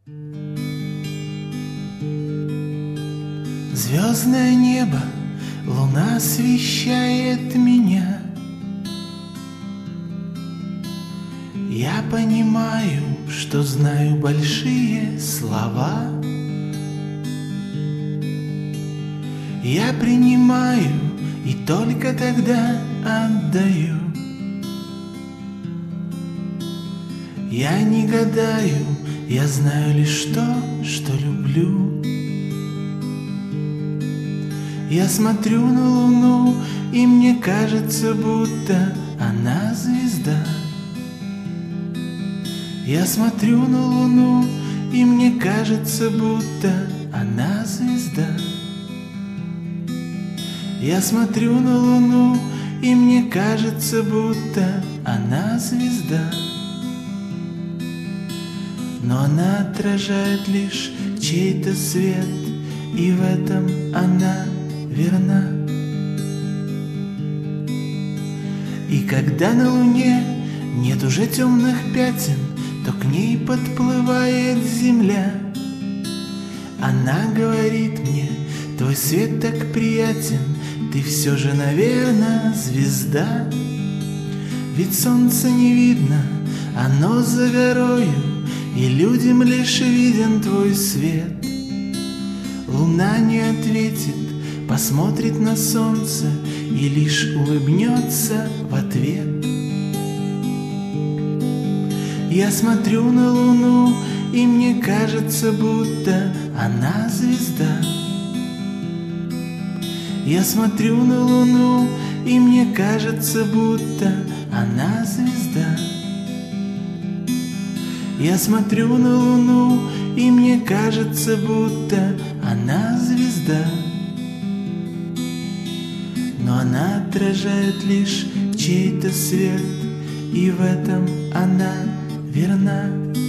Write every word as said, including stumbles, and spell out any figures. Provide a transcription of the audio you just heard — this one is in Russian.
Звездное небо, луна освещает меня. Я понимаю, что знаю большие слова. Я принимаю и только тогда отдаю. Я не гадаю, я знаю лишь то, что люблю. Я смотрю на луну, и мне кажется, будто она звезда. Я смотрю на луну, и мне кажется, будто она звезда. Я смотрю на луну, и мне кажется, будто она звезда. Но она отражает лишь чей-то свет, и в этом она верна. И когда на луне нет уже темных пятен, то к ней подплывает земля. Она говорит мне: твой свет так приятен, ты все же, наверное, звезда. Ведь солнца не видно, оно за горою, и людям лишь виден твой свет. Луна не ответит, посмотрит на солнце и лишь улыбнется в ответ. Я смотрю на луну, и мне кажется, будто она звезда. Я смотрю на луну, и мне кажется, будто она звезда. Я смотрю на луну, и мне кажется, будто она звезда. Но она отражает лишь чей-то свет, и в этом она верна.